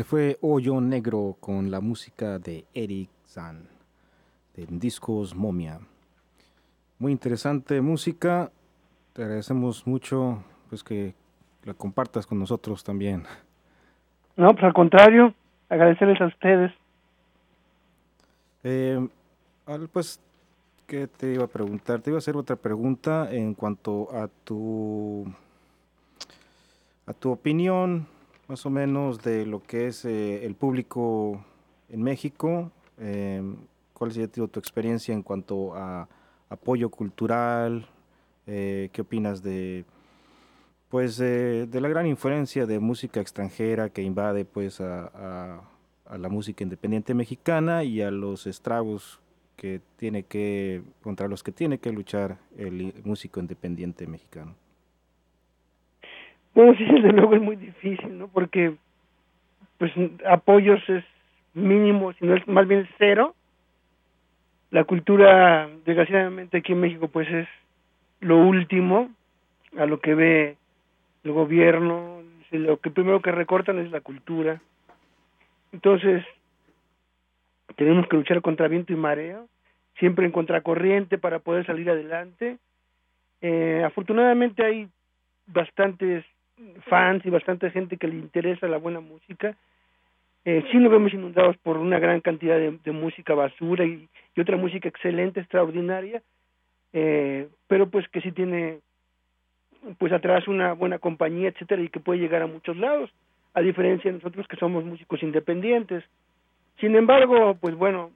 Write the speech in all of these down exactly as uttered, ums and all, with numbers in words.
Este fue Hoyo Negro con la música de Eric Zahn, de Discos Momia. Muy interesante música. Te agradecemos mucho pues que la compartas con nosotros también. No, pues al contrario, agradecerles a ustedes. Eh, pues, ¿qué te iba a preguntar? Te iba a hacer otra pregunta en cuanto a tu, a tu opinión, más o menos, de lo que es eh, el público en México. Eh, ¿Cuál sería tu, tu experiencia en cuanto a apoyo cultural? Eh, ¿Qué opinas de, pues, eh, de la gran influencia de música extranjera que invade, pues, a, a, a la música independiente mexicana y a los estragos que tiene que, contra los que tiene que luchar el músico independiente mexicano? Bueno, sí, desde luego es muy difícil, ¿no? Porque, pues, apoyos es mínimo, si no es más bien cero. La cultura, desgraciadamente, aquí en México, pues, es lo último a lo que ve el gobierno. Lo que primero que recortan es la cultura. Entonces, tenemos que luchar contra viento y marea, siempre en contracorriente para poder salir adelante. Eh, afortunadamente hay bastantes fans y bastante gente que le interesa la buena música. Eh, sí nos vemos inundados por una gran cantidad de, de música basura y, y otra música excelente, extraordinaria, eh, pero pues que sí tiene pues atrás una buena compañía, etcétera, y que puede llegar a muchos lados, a diferencia de nosotros que somos músicos independientes. Sin embargo, pues bueno,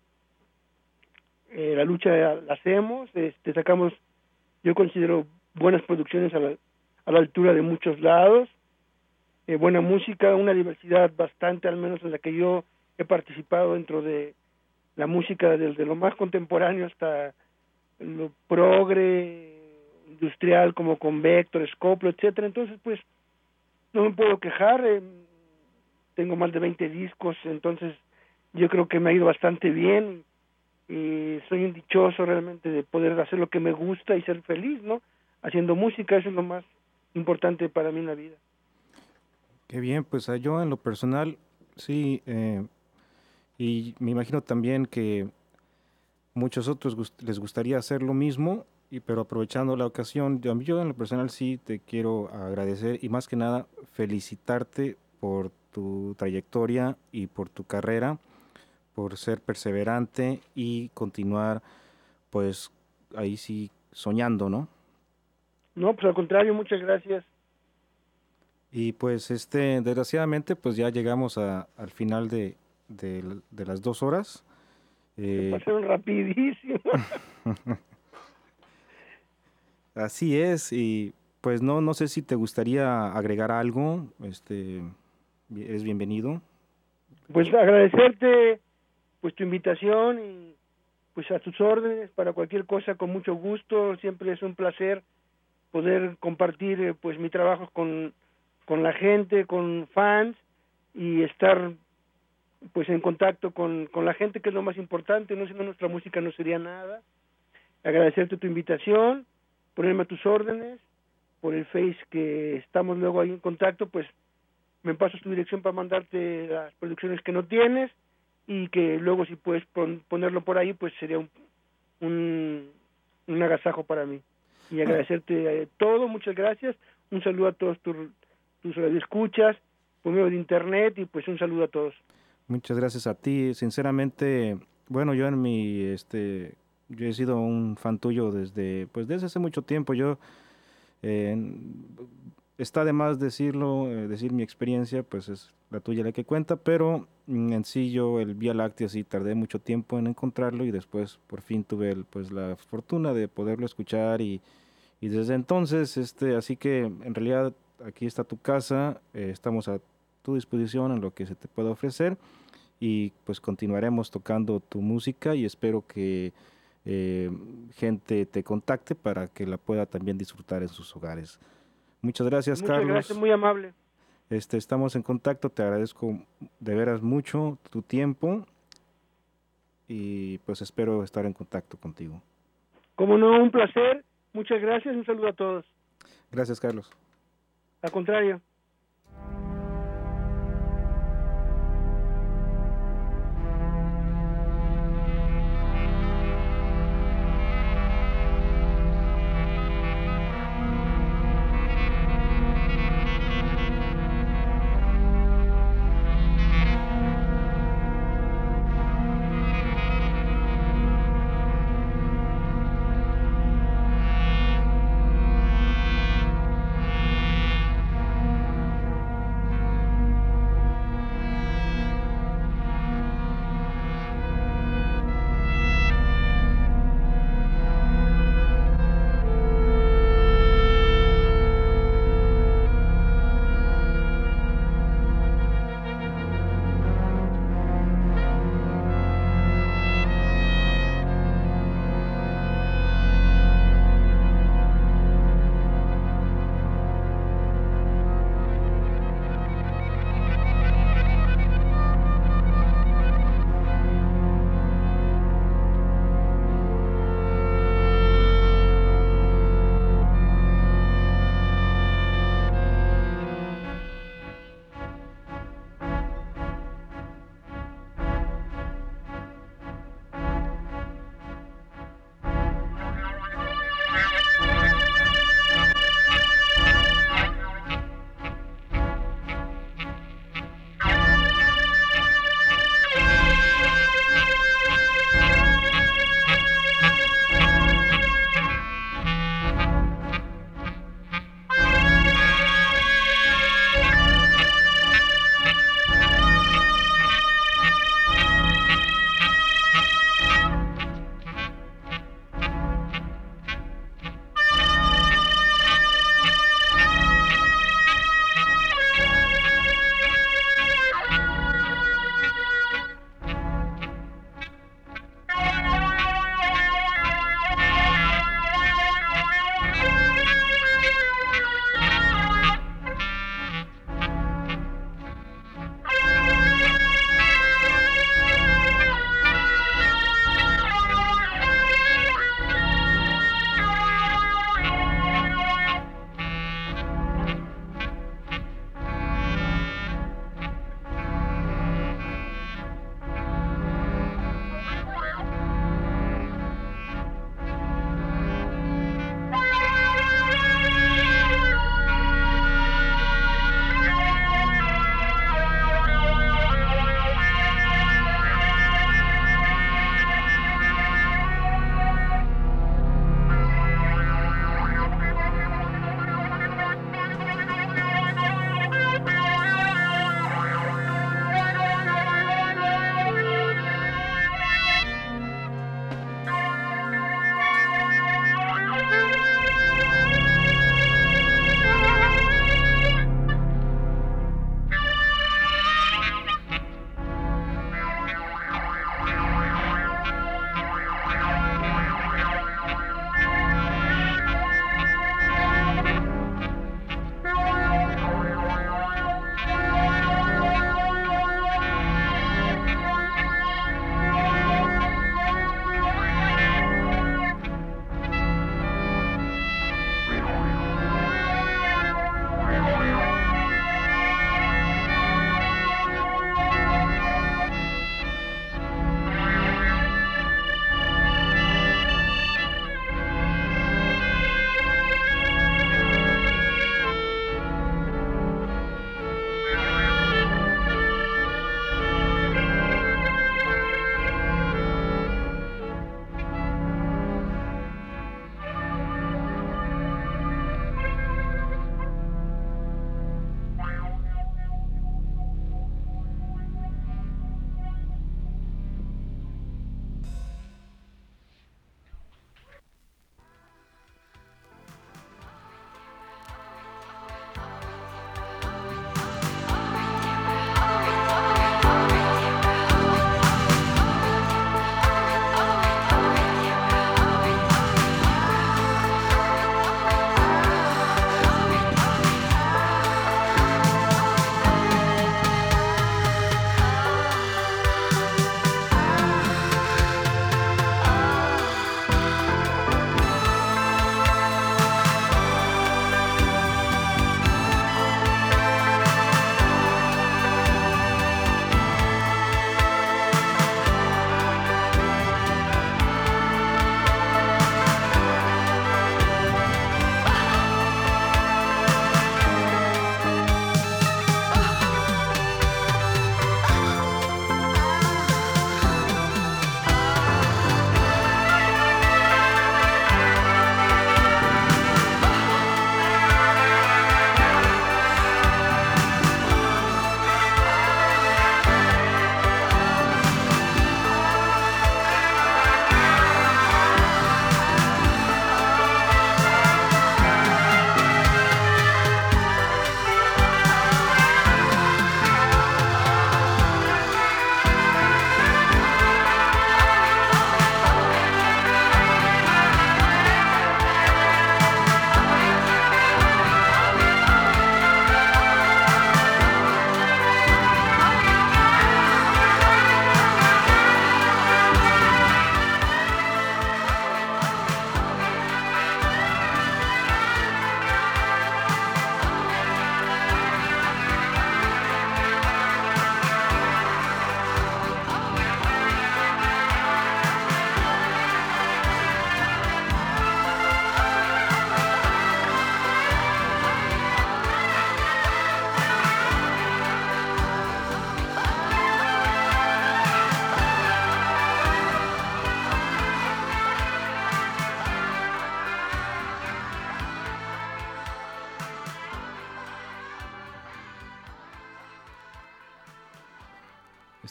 eh, la lucha la hacemos, este, sacamos, yo considero buenas producciones a la, a la altura de muchos lados, eh, buena música, una diversidad bastante, al menos en la que yo he participado dentro de la música desde lo más contemporáneo hasta lo progre, industrial, como con Vector, Scoplo, etcétera. Entonces, pues, no me puedo quejar, eh, tengo más de veinte discos, entonces yo creo que me ha ido bastante bien y soy un dichoso realmente de poder hacer lo que me gusta y ser feliz, ¿no? Haciendo música, eso es lo más importante para mí en la vida. Qué bien, pues ah, yo en lo personal, sí, eh, y me imagino también que muchos otros gust- les gustaría hacer lo mismo, y, pero aprovechando la ocasión, yo, yo en lo personal sí te quiero agradecer y más que nada felicitarte por tu trayectoria y por tu carrera, por ser perseverante y continuar pues ahí sí soñando, ¿no? No, pues al contrario, muchas gracias. Y pues este, desgraciadamente pues ya llegamos a, al final de, de, de las dos horas. Se Eh, pasaron rapidísimo. Así es, y pues no, no sé si te gustaría agregar algo, este, bi- eres bienvenido. Pues agradecerte pues tu invitación y pues a tus órdenes para cualquier cosa con mucho gusto, siempre es un placer poder compartir eh, pues mi trabajo con con la gente, con fans y estar pues en contacto con con la gente, que es lo más importante, no siendo nuestra música no sería nada. Agradecerte tu invitación, ponerme a tus órdenes por el Face, que estamos luego ahí en contacto, pues me pasas tu dirección para mandarte las producciones que no tienes y que luego si puedes pon, ponerlo por ahí, pues sería un, un, un agasajo para mí. Y Ah, agradecerte eh, todo, muchas gracias, un saludo a todos tus, tus escuchas por medio de internet y pues un saludo a todos. muchas gracias a ti, sinceramente, bueno, yo en mi, este, yo he sido un fan tuyo desde, pues desde hace mucho tiempo. Yo Eh, está de más decirlo, eh, decir mi experiencia, pues es la tuya la que cuenta, pero mm, en sí yo el Vía Láctea sí tardé mucho tiempo en encontrarlo y después por fin tuve el, pues la fortuna de poderlo escuchar y, y desde entonces, este, así que en realidad aquí está tu casa, eh, estamos a tu disposición en lo que se te pueda ofrecer y pues continuaremos tocando tu música y espero que eh, gente te contacte para que la pueda también disfrutar en sus hogares. Muchas gracias, Muchas gracias, Carlos. muy amable. Este, estamos en contacto, te agradezco de veras mucho tu tiempo y pues espero estar en contacto contigo. Como no, un placer, muchas gracias, un saludo a todos. Gracias, Carlos. Al contrario.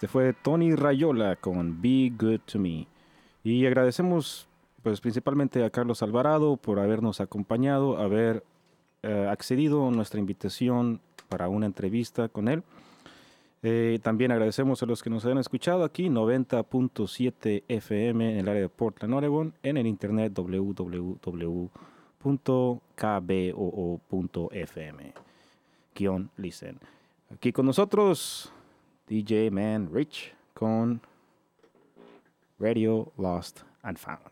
Este fue Tony Rayola con Be Good to Me. Y agradecemos pues principalmente a Carlos Alvarado por habernos acompañado, haber eh, accedido a nuestra invitación para una entrevista con él. Eh, también agradecemos a los que nos han escuchado aquí, noventa punto siete F M en el área de Portland, Oregon, en el internet w w w punto k b o o punto f m. Listen. Aquí con nosotros, D J Man Rich con Radio Lost and Found.